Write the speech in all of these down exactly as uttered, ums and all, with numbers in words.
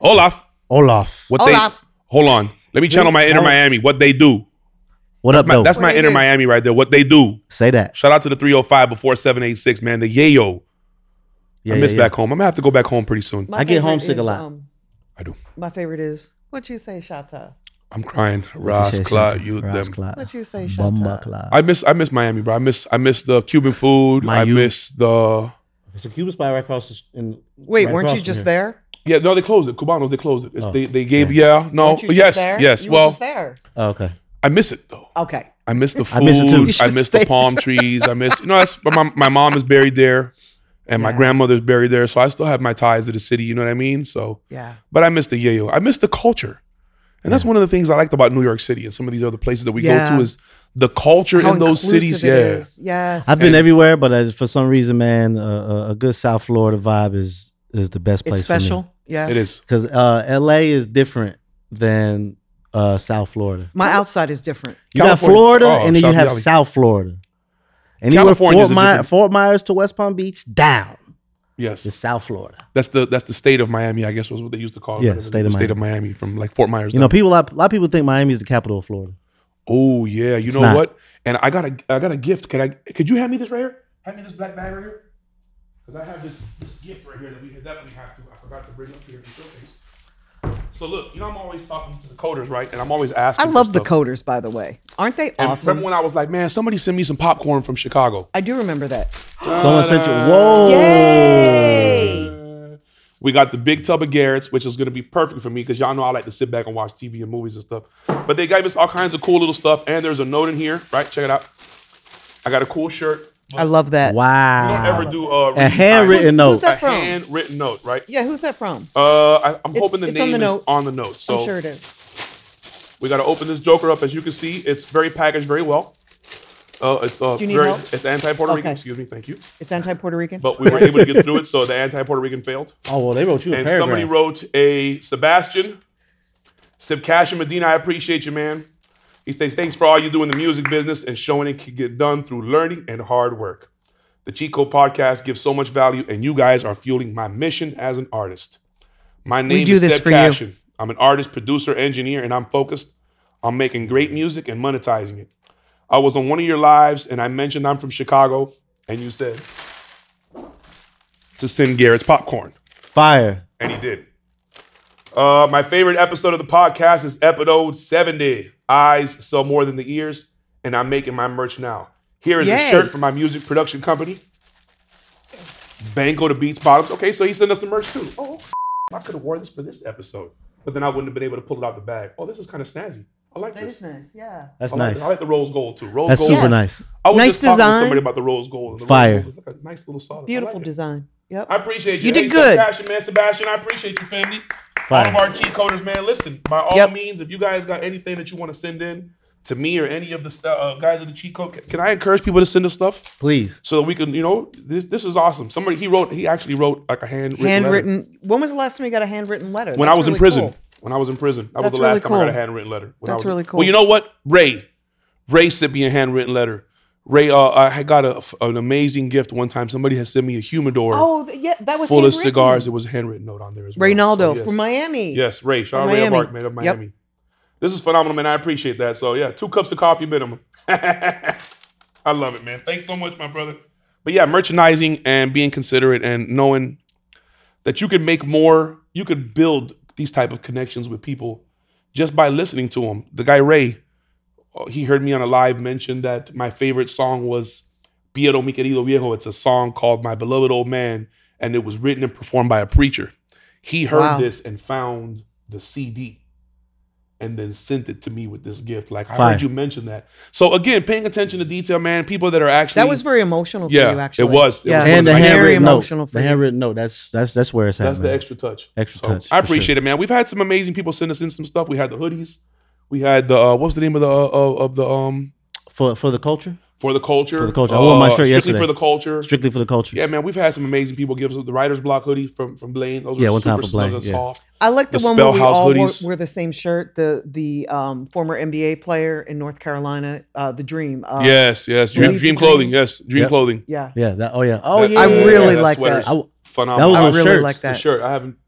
Olaf. Olaf. What Olaf. they? Hold on. Let me channel my inner Miami. What they do. What That's up, my, though? that's my inner Miami right there. What they do. Say that. Shout out to the three oh five before seven eighty-six, man. The yayo. Yeah, I miss yeah, yeah. back home. I'm going to have to go back home pretty soon. My I get favorite homesick a is, lot. Um, I do. my favorite is, what you say, Shata? I'm crying. What you Ras say, Clot, Shanta? you Ras them. Clot. What you say, Bumba Shata? Clot. I miss I miss Miami, bro. I miss I miss the Cuban food. My I youth. miss the It's a Cuban spot right across the s- in, Wait, right weren't across you from just here. there? yeah. No, they closed it. Cubanos, they closed it. It's, Oh. they they gave yeah. no Weren't you just yes there? yes. You were well, just there. Oh, okay. I miss it though. Okay. I miss the food. I miss it too. You I should miss the stay palm trees. I miss you know that's my my mom is buried there, and my Yeah. grandmother's buried there. So I still have my ties to the city. You know what I mean? So Yeah. but I miss the yayo. I miss the culture. And that's one of the things I liked about New York City and some of these other places that we Yeah. go to is the culture How in those cities. inclusive it Yeah. is. Yes. I've been And- everywhere, but uh, for some reason, man, uh, uh, a good South Florida vibe is is the best place It's special. for me. Yeah. It is. Because uh, L A is different than uh, South Florida. My outside is different. You California- got Florida, oh, and then you South have Valley. South Florida. Anywhere California is Fort, a My- different- Fort Myers to West Palm Beach, down Yes. to South Florida. That's the that's the state of Miami, I guess was what they used to call it. Yeah, The state of state Miami. of Miami from like Fort Myers. You know, down. people a lot, a lot of people think Miami is the capital of Florida. Oh yeah, you It's know not. what? And I got a I got a gift. Can I? Could you hand me this right here? Hand me this black bag right here. Because I have this this gift right here that we definitely have to. I forgot to bring up here to showcase. So look, you know I'm always talking to the coders, right? And I'm always I asking. for love the stuff. coders, by the way. Aren't they And awesome? remember when I was like, man, somebody send me some popcorn from Chicago. I do remember that. Someone sent you. Whoa. Yay! We got the big tub of Garrett's, which is going to be perfect for me because y'all know I like to sit back and watch T V and movies and stuff. But they gave us all kinds of cool little stuff. And there's a note in here, right? Check it out. I got a cool shirt. I love that. Wow. We don't ever do uh, A handwritten note. Who's that a from? handwritten note, right? Yeah, who's that from? Uh, I, I'm It's- hoping the it's on name the is note. on the note. So I'm sure it is. we got to open this joker up. As you can see, it's very packaged very well. Uh, it's uh, Do you need very, help? it's anti-Puerto Rican. Okay. Excuse me, thank you. It's anti-Puerto Rican. But we were able to get through it, so the anti-Puerto Rican failed. Oh well, they wrote you a And paragraph. somebody wrote a Sebastian, Sebcash Medina, I appreciate you, man. He says, thanks for all you do in the music business and showing it can get done through learning and hard work. The Cheat Code Podcast gives so much value, and you guys are fueling my mission as an artist. My name do is this Seb for you. Cashin. I'm an artist, producer, engineer, and I'm focused on making great music and monetizing it. I was on one of your lives, and I mentioned I'm from Chicago, and you said to send Garrett's popcorn. Fire. And he did. Uh, my favorite episode of the podcast is episode seventy. Eyes sell more than the ears, and I'm making my merch now. Here is a Yay. shirt from my music production company. Bango the Beats Bottoms. Okay, so he sent us some merch too. Oh, I could have worn this for this episode, but then I wouldn't have been able to pull it out the bag. Oh, this is kind of snazzy. I like That this. is nice. Yeah. That's I like, nice. I like the rose gold too. Rose That's gold. super Yes. nice. I was Nice just talking to design. somebody about the rose gold. And the Fire. Rose gold is like a nice little solid. I Beautiful like it. design. Yep. I appreciate you. You did Hey, good. Sebastian, man. Sebastian, I appreciate you, family. Fire. All of our cheat coders, man. Listen, by all Yep. means, if you guys got anything that you want to send in to me or any of the stu- uh, guys of the cheat code, can, can I encourage people to send us stuff Please. so that we can, you know, this this is awesome. Somebody he wrote, he actually wrote like a handwritten. letter. Handwritten. When was the last time you got a handwritten letter? When That's I was in really prison. cool. When I was in prison, that was That's the last really time I got a cool. handwritten letter. When I That's was really in, cool. Well, you know what, Ray, Ray sent me a handwritten letter. Ray, uh, I had got a, an amazing gift one time. Somebody had sent me a humidor. Oh, th- yeah, that was full of handwritten. cigars. It was a handwritten note on there as well. Reynaldo So, yes. from Miami. Yes, Ray. Shout out From Ray Miami. Mark, man, of Yep. Miami. This is phenomenal, man. I appreciate that. So, yeah, two cups of coffee minimum. I love it, man. Thanks so much, my brother. But, yeah, merchandising and being considerate and knowing that you can make more, you could build these type of connections with people just by listening to them. The guy, Ray, he heard me on a live mention that my favorite song was Piero Mi Querido Viejo. It's a song called My Beloved Old Man, and it was written and performed by a preacher. He heard Wow. this and found the C D and then sent it to me with this gift. Like, I Fire. heard you mention that. So, again, paying attention to detail, man, people that are actually... That was very emotional for Yeah, you, actually. it was. It yeah, was it And was the Very very handwritten note. emotional for The you. handwritten note. That's that's that's where it's at. That's the man. extra touch. Extra So, touch, I for appreciate sure. it, man. We've had some amazing people send us in some stuff. We had the hoodies. We had the, uh, what was the name of the, uh, of of the, um... for for the culture. For the culture. For the culture. I wore my shirt Strictly yesterday. for the culture. Strictly for the culture. Yeah, man, we've had some amazing people give us the Writer's Block hoodie from, from Blaine. Those Yeah, were one time super for Blaine, snug and yeah. soft. I like the, The one where we Spellhouse all wore, hoodies. wear the same shirt. The the um, former N B A player in North Carolina, uh, the Dream. Uh, yes, yes. Dream, Leave dream the clothing. Dream. Yes, Dream Yep. clothing. Yeah. Yeah. That. Oh yeah. Oh That- yeah. I really that like sweater's that. I, Phenomenal. that was I on really shirts. like the that. shirt. I haven't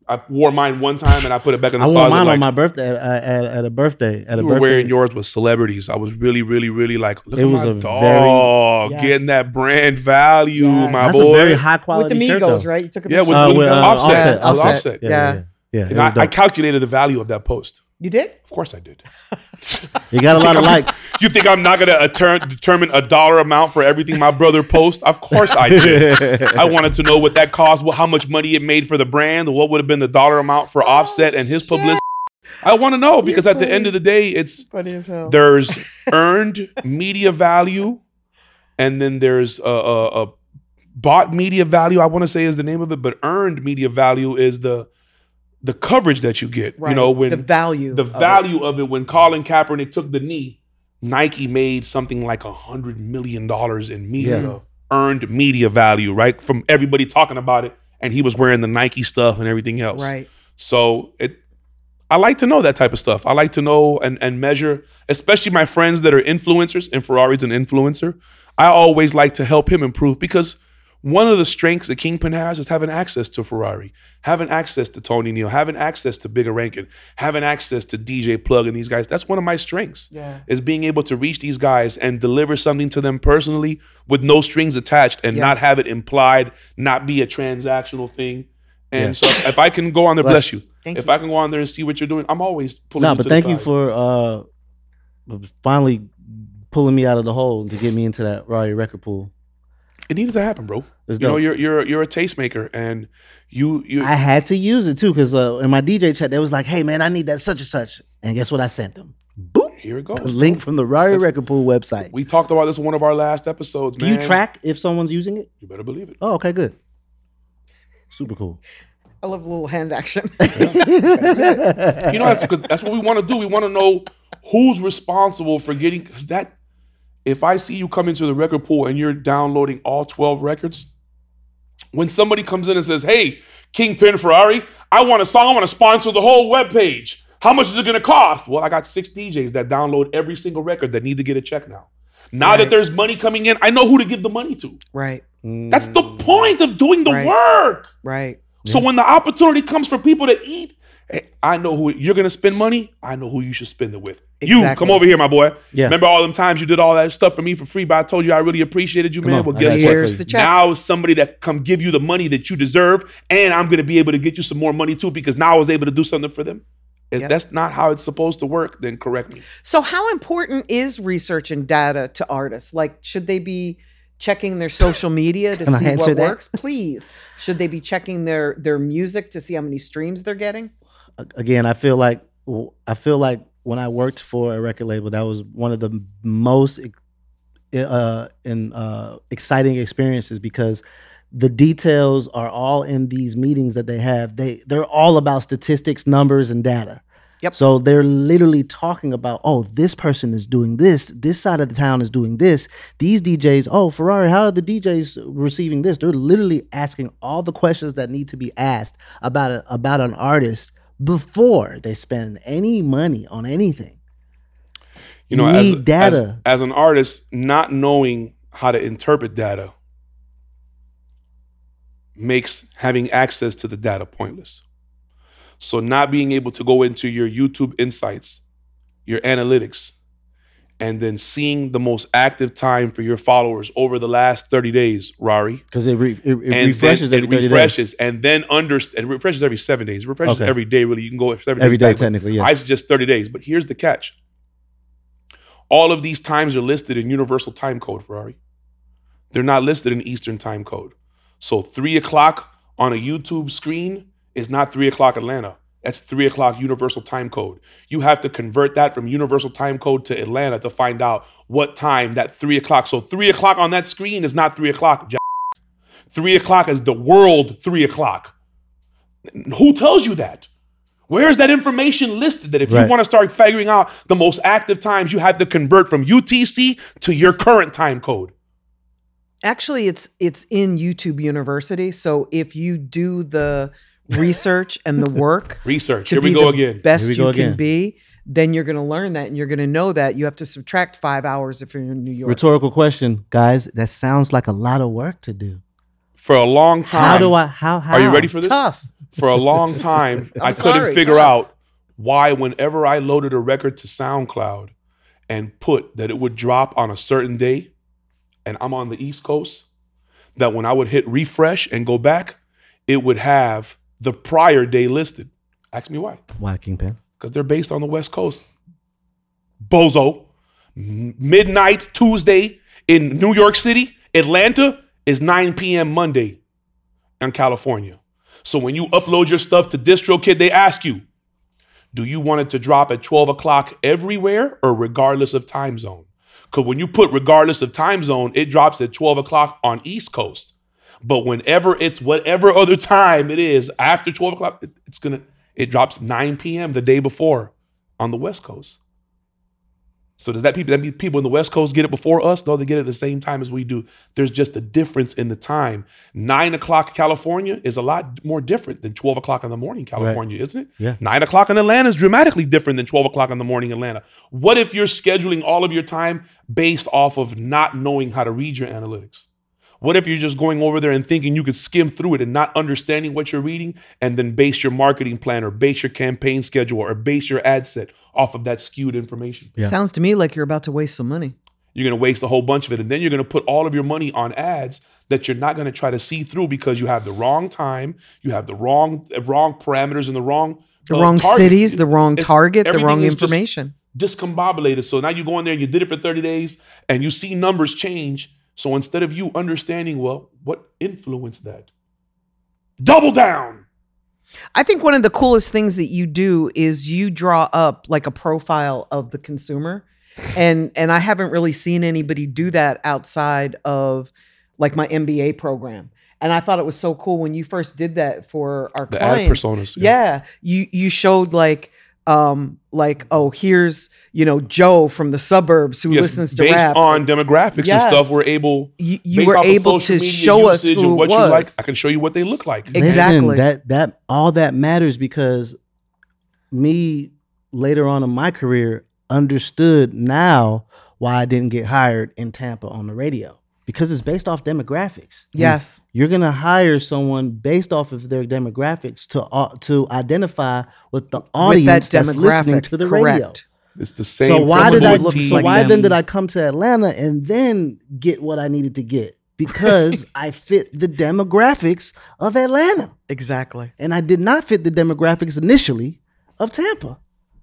I wore mine one time and I put it back in the I wore closet. mine like, on my birthday at, at, at a birthday at a you were birthday. wearing yours with celebrities. I was really, really, really like, look It at was my a dog very- getting yes. that brand value, Yes. my That's boy. a very high quality with the shirt, Migos, though. right? You took a Yeah, with, Uh, with, with, uh, offset. Offset, It was Offset. offset. Yeah, Yeah. yeah, yeah. It And was I, I dope. calculated the value of that post. You did? Of course I did. You got a lot of likes. You think I'm not going to deter- determine a dollar amount for everything my brother posts? Of course I did. I wanted to know what that cost, well, how much money it made for the brand, what would have been the dollar amount for Offset and his publicity. I want to know because at the end of the day, it's Funny as hell. there's earned media value, and then there's a, a, a bought media value. I want to say is the name of it, but earned media value is the the coverage that you get. Right. You know, when the value. the of it. value of it when Colin Kaepernick took the knee, Nike made something like a hundred million dollars in media Yeah. earned media value, right? From everybody talking about it, and he was wearing the Nike stuff and everything else. Right. So it, I like to know that type of stuff. I like to know and and measure, especially my friends that are influencers. And Ferrari's an influencer. I always like to help him improve because one of the strengths that Kingpin has is having access to Ferrari, having access to Tony Neal, having access to Bigger Rankin, having access to D J Plug and these guys. That's one of my strengths, Yeah. is being able to reach these guys and deliver something to them personally with no strings attached and Yes. not have it implied, not be a transactional thing. And Yeah. so if I can go on there, bless, Bless you. Thank if you. I can go on there and see what you're doing, I'm always pulling No, you but to thank the you side. for uh, finally pulling me out of the hole to get me into that Rari record pool. It needed to happen, bro. It's You know, dope. you're you're you're a tastemaker, and you you I had to use it too because uh, in my D J chat they was like, "Hey man, I need that such and such," and guess what I sent them? Boop, here it goes. a link from the Rari That's- record pool website. We talked about this in one of our last episodes, Do man. you track if someone's using it? You better believe it. Oh, okay, good. Super cool. I love the little hand action. You know, that's good. That's what we want to do. We want to know who's responsible for getting, because that, if I see you come into the record pool and you're downloading all twelve records, when somebody comes in and says, hey, Kingpin Ferrari, I want a song, I want to sponsor the whole webpage. How much is it going to cost? Well, I got six D Js that download every single record that need to get a check now. Now that Right. there's money coming in, I know who to give the money to. Right. That's the point of doing the Right. work. Right. So when the opportunity comes for people to eat, hey, I know who you're gonna spend money. I know who you should spend it with. You Exactly. come over here, my boy. Yeah. Remember all them times you did all that stuff for me for free, but I told you I really appreciated you, Come man. on, Well, I guess got what? you. Here's the check. Now is somebody that come give you the money that you deserve, and I'm gonna be able to get you some more money too because now I was able to do something for them. If Yep. that's not how it's supposed to work, then correct me. So how important is research and data to artists? Like, should they be checking their social media to Can I see answer what that? works? Please. Should they be checking their their music to see how many streams they're getting? Again, I feel like I feel like when I worked for a record label, that was one of the most uh, in, uh, exciting experiences because the details are all in these meetings that they have. They they're all about statistics, numbers, and data. Yep. So they're literally talking about, oh, this person is doing this. This side of the town is doing this. These D Js, oh, Ferrari, how are the D Js receiving this? They're literally asking all the questions that need to be asked about a, about an artist before they spend any money on anything. You know, need as, data. As, as an artist, not knowing how to interpret data makes having access to the data pointless. So not being able to go into your YouTube insights, your analytics, and then seeing the most active time for your followers over the last thirty days, Rari. Because it, re, it, it And refreshes then every it thirty refreshes, and then under it refreshes every seven days. It refreshes Okay. every day, really. You can go every days. Every day, back, but technically, yes. I suggest thirty days. But here's the catch. All of these times are listed in Universal Time Code, Ferrari. They're not listed in Eastern Time Code. So three o'clock on a YouTube screen is not three o'clock Atlanta. That's three o'clock Universal Time Code. You have to convert that from Universal Time Code to Atlanta to find out what time that three o'clock. So three o'clock on that screen is not three o'clock. Three o'clock is the world three o'clock. Who tells you that? Where is that information listed that if Right. you want to start figuring out the most active times, you have to convert from U T C to your current time code? Actually, it's it's in YouTube University. So if you do the research and the work Research. to Here we be go the again. best Here we you go can again. be, then you're going to learn that and you're going to know that you have to subtract five hours if you're in New York. Rhetorical question, guys. That sounds like a lot of work to do. For a long time. How do I? How? How? Are you ready for this? Tough. For a long time, I couldn't sorry, figure God. out why whenever I loaded a record to SoundCloud and put that it would drop on a certain day, and I'm on the East Coast, that when I would hit refresh and go back, it would have the prior day listed. Ask me why. Why, Kingpin? Because they're based on the West Coast. Bozo. M- Midnight Tuesday in New York City, Atlanta is nine p.m. Monday in California. So when you upload your stuff to DistroKid, they ask you, do you want it to drop at twelve o'clock everywhere or regardless of time zone? Because when you put regardless of time zone, it drops at twelve o'clock on East Coast. But whenever it's whatever other time it is after twelve o'clock, it, it's gonna it drops nine p.m. the day before on the West Coast. So does that people that mean people in the West Coast get it before us? No, they get it at the same time as we do. There's just a difference in the time. Nine o'clock California is a lot more different than twelve o'clock in the morning California, right. Isn't it? Yeah. Nine o'clock in Atlanta is dramatically different than twelve o'clock in the morning Atlanta. What if you're scheduling all of your time based off of not knowing how to read your analytics? What if you're just going over there and thinking you could skim through it and not understanding what you're reading and then base your marketing plan or base your campaign schedule or base your ad set off of that skewed information? Yeah. Sounds to me like you're about to waste some money. You're going to waste a whole bunch of it. And then you're going to put all of your money on ads that you're not going to try to see through because you have the wrong time, you have the wrong wrong parameters and the wrong The uh, wrong target. cities, the wrong It's- target, the everything wrong is just information. discombobulated. So now you go in there and you did it for thirty days and you see numbers change. So instead of you understanding, well, what influenced that? Double down. I think one of the coolest things that you do is you draw up like a profile of the consumer. And and I haven't really seen anybody do that outside of like my M B A program. And I thought it was so cool when you first did that for our The clients. ad personas. Yeah. You you showed like um like, oh, here's, you know, Joe from the suburbs who Yes, listens to based rap. on demographics Yes. and stuff, we're able you you based were off of able social to media show us usage who and it what was. you like. I can show you what they look like. Exactly. Listen, that that all that matters because me later on in my career understood now why I didn't get hired in Tampa on the radio. Because it's based off demographics. Yes. You're gonna hire someone based off of their demographics to uh, to identify with the With that audience that's listening demographic, to the correct. radio. It's the same. So why someone did I? who looks So like why them. then did I come to Atlanta and then get what I needed to get? Because I fit the demographics of Atlanta, Exactly. and I did not fit the demographics initially of Tampa.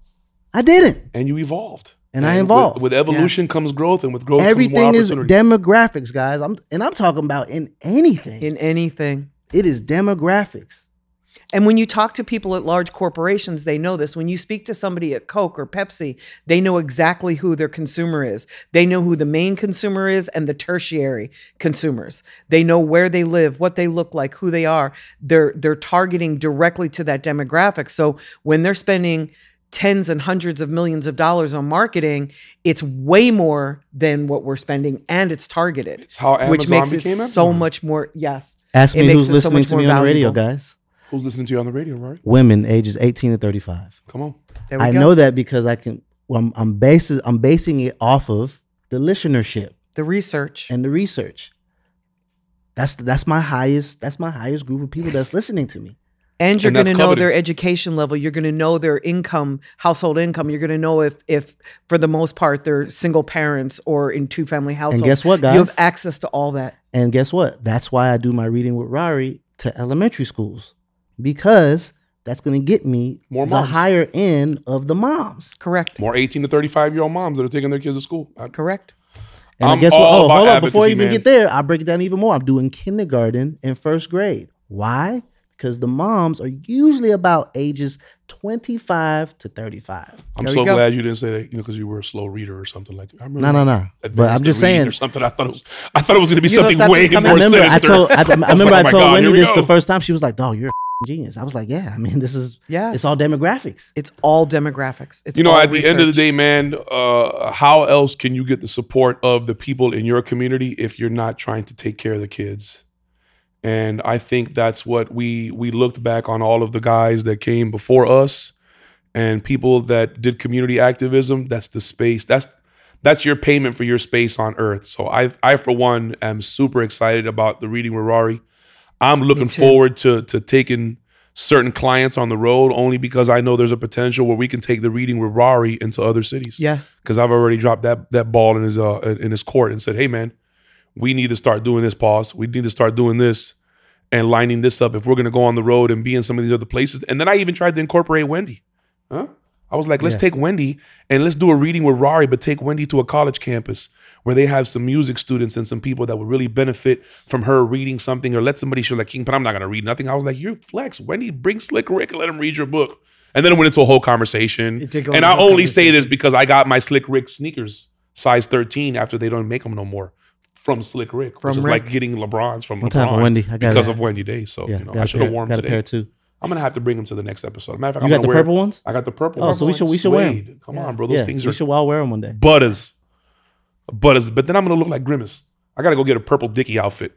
I didn't, And you evolved. and I with- evolved. With, evolution comes growth, and with growth Everything comes more is opportunity. demographics, guys. I'm and I'm talking about in anything. In anything. It is demographics. And when you talk to people at large corporations, they know this. When you speak to somebody at Coke or Pepsi, they know exactly who their consumer is. They know who the main consumer is and the tertiary consumers. They know where they live, what they look like, who they are. They're they're targeting directly to that demographic. So when they're spending tens and hundreds of millions of dollars on marketing, it's way more than what we're spending, and it's targeted. It's how Amazon which makes it became so Amazon. much more. Yes. Ask It me makes who's it so listening much to me more on the radio, valuable. guys. Who's listening to you on the radio, right? Women ages eighteen to thirty-five. Come on. There we I go. know that because I can. Well, I'm, I'm basing I'm basing it off of the listenership The research. and the research. That's that's my highest. That's my highest group of people that's listening to me. And you're And going that's to know coveted. their education level. You're going to know their income, household income. You're going to know if, if for the most part, they're single parents or in two family households. guess what, guys? You have access to all that. And guess what? That's why I do my reading with Rari to elementary schools, because that's going to get me More the moms. higher end of the moms. Correct. More eighteen to thirty-five year old moms that are taking their kids to school. I- Correct. And I'm guess what? all Oh, about hold on. Before I advocacy, even man. get there, I'll break it down even more. I'm doing kindergarten and first grade. Why? Because the moms are usually about ages twenty-five to thirty-five. I'm There so we go. glad you didn't say that, you know, because you were a slow reader or something like that. I remember No, no, no. But advanced I'm just reading saying. or something. I thought it was. I thought it was going to be You thought something that's way what's coming? I more remember I sinister. told I, I remember like, I oh my told God, Wendy here we this the go. first time. She was like, "Dog, you're a genius." I was like, "Yeah, I mean, this is Yes. it's all demographics." It's all demographics. It's You know, all at the end of the research. day, man, uh, how else can you get the support of the people in your community if you're not trying to take care of the kids? And I think that's what we we looked back on all of the guys that came before us and people that did community activism. That's the space. That's that's your payment for your space on earth. So I I for one am super excited about the Reading with Rari. I'm looking too. forward to to taking certain clients on the road only because I know there's a potential where we can take the reading with Rari into other cities. Yes. Because I've already dropped that that ball in his uh in his court and said, hey man, we need to start doing this, pause. We need to start doing this and lining this up if we're gonna go on the road and be in some of these other places. And then I even tried to incorporate Wendy. Huh? I was like, let's Yeah. take Wendy and let's do a reading with Rari, but take Wendy to a college campus where they have some music students and some people that would really benefit from her reading something, or let somebody show like King, but I'm not gonna read nothing. I was like, you're flex. Wendy, bring Slick Rick and let him read your book. And then it went into a whole conversation. It did go And into I a whole only say this conversation. because I got my Slick Rick sneakers size thirteen after they don't make them no more from Slick Rick, From which is Rick. like getting LeBron's from One LeBron time for Wendy. I got because it. of Wendy Day. So Yeah, you know, got I a should have pair- worn got them a pair today. too. I'm gonna have to bring them to the next episode. Matter of fact, You I'm got gonna the wear, purple ones? I got the purple. Oh, so we ones. should we should wear them. Suede. Come on, bro. Those Yeah, things we are should all wear them one day. butters. Butters. But then I'm gonna look like Grimace. I gotta go get a purple Dickie outfit.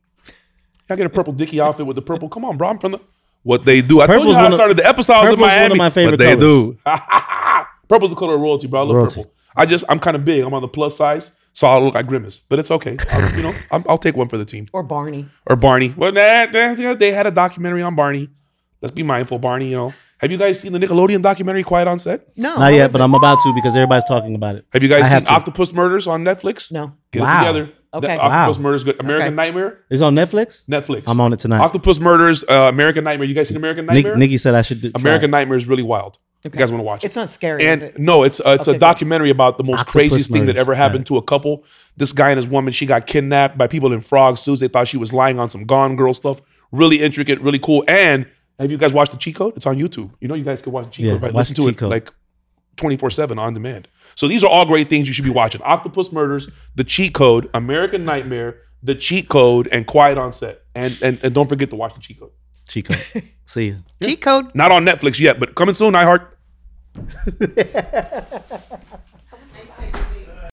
I get a purple Dickie outfit with the purple. Come on, bro. I'm from the what they do. I told you Purple's how I one of- started the episode. I was in purple's one of Miami. my favorite what they colors. do. Purple's the color of royalty, bro. I love Royalty. purple. I just I'm kind of big. I'm on the plus size, so I'll look like Grimace. But it's okay. I'll, you know, I'll, I'll take one for the team. Or Barney. Or Barney. Well, nah, nah, yeah, they had a documentary on Barney. Let's be mindful, Barney. You know, have you guys seen the Nickelodeon documentary Quiet on Set? No. Not how yet, is but it? I'm about to because everybody's talking about it. Have you guys I seen have to. Octopus Murders on Netflix? No. Get Wow. it together. Okay. Ne- Octopus Wow. Murders good. American Okay. Nightmare. It's on Netflix. Netflix. I'm on it tonight. Octopus Murders, uh, American Nightmare. You guys seen American Nick, Nightmare? Nikki said I should do try American it. Nightmare is really wild. Okay. You guys want to watch it? It's not scary, And is it? no, it's uh, it's Okay, a good. documentary about the most Octopus craziest thing that Murders. ever Got happened it. to a couple. This guy and his woman, she got kidnapped by people in frog suits. They thought she was lying on some Gone Girl stuff. Really intricate, really cool. And have you guys watched the Cheat Code? It's on YouTube. You know, you guys can watch the Cheat Yeah, Code, right? watch Listen the to Cheat it Code. like twenty-four seven on demand. So these are all great things you should be watching. Octopus Murders, The Cheat Code, American Nightmare, The Cheat Code, and Quiet on Set. And and, and don't forget to watch the Cheat Code. Chico. See you. Cheat code. Not on Netflix yet, but coming soon, iHeart.